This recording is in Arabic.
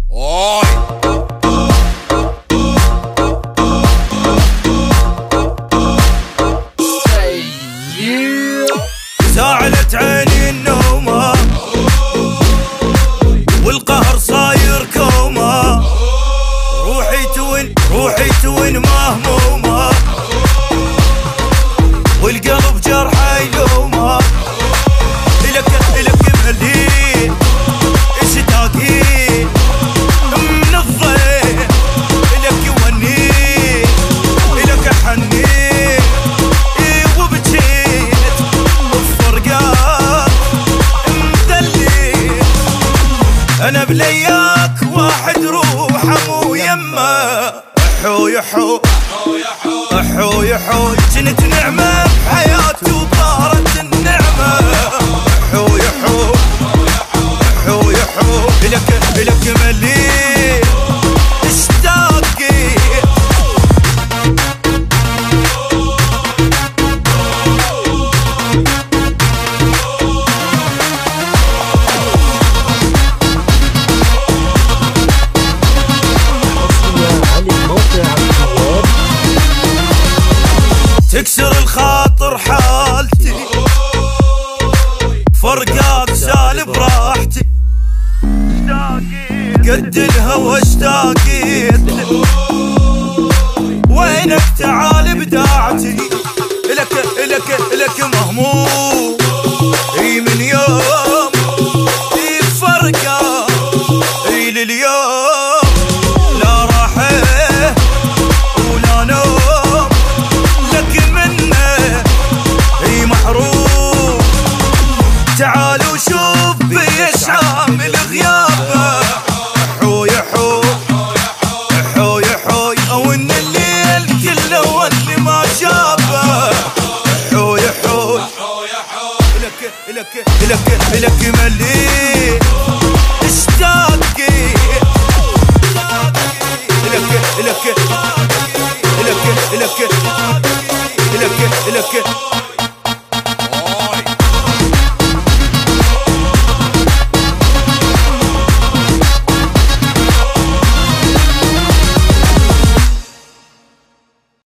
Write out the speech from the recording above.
زعلت عيني النومة والقهر صاير كومة، روحي توين مهمومة والقلب جرحه يلومه. إلك مليء اشتاقي من الضيق، إلك يوني إلك حني وبجيت الفرقات مدلي. أنا بلياك واحد روحه مو يمه، حو جنت نعمة بحياتي وطارت النعمة. حو إلك مليء اشتاقي. تكسر الخاطر حالتي، فرقات سالب راحتي، قد الهوى اشتاقيت وينك تعال بداعتي. إلك مهموم من يوم فرقة لليوم، لا راحة ولا نوم لك منه محروم. تعال وشوف بي شامل غيابه، حو او ان الليل كله واللي ما شافه. إلك مليء اشتاقي. إلك